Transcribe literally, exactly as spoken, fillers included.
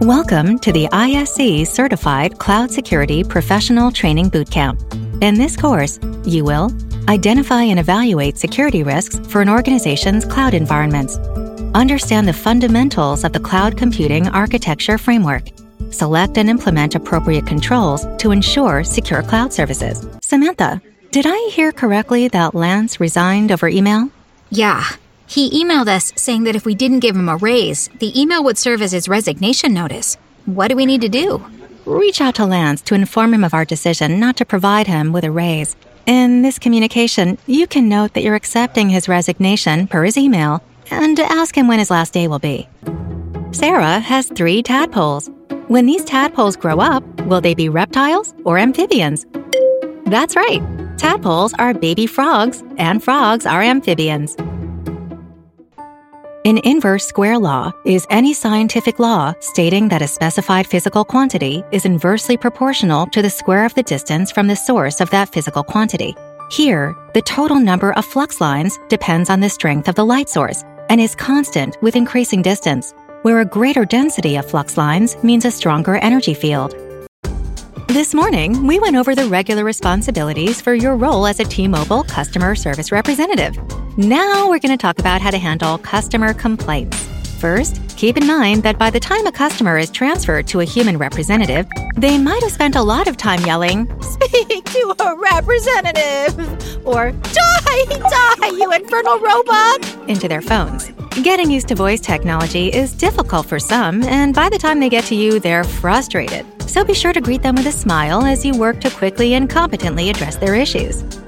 Welcome to the I S C Certified Cloud Security Professional Training Bootcamp. In this course, you will identify and evaluate security risks for an organization's cloud environments, understand the fundamentals of the cloud computing architecture framework, select and implement appropriate controls to ensure secure cloud services. Samantha, did I hear correctly that Lance resigned over email? Yeah. He emailed us saying that if we didn't give him a raise, the email would serve as his resignation notice. What do we need to do? Reach out to Lance to inform him of our decision not to provide him with a raise. In this communication, you can note that you're accepting his resignation per his email and ask him when his last day will be. Sarah has three tadpoles. When these tadpoles grow up, will they be reptiles or amphibians? That's right. Tadpoles are baby frogs, and frogs are amphibians. An inverse square law is any scientific law stating that a specified physical quantity is inversely proportional to the square of the distance from the source of that physical quantity. Here, the total number of flux lines depends on the strength of the light source and is constant with increasing distance, where a greater density of flux lines means a stronger energy field. This morning, we went over the regular responsibilities for your role as a T-Mobile customer service representative. Now we're going to talk about how to handle customer complaints. First, keep in mind that by the time a customer is transferred to a human representative, they might have spent a lot of time yelling, "Speak to a representative!" or "Die, die, you infernal robot!" into their phones. Getting used to voice technology is difficult for some, and by the time they get to you, they're frustrated. So be sure to greet them with a smile as you work to quickly and competently address their issues.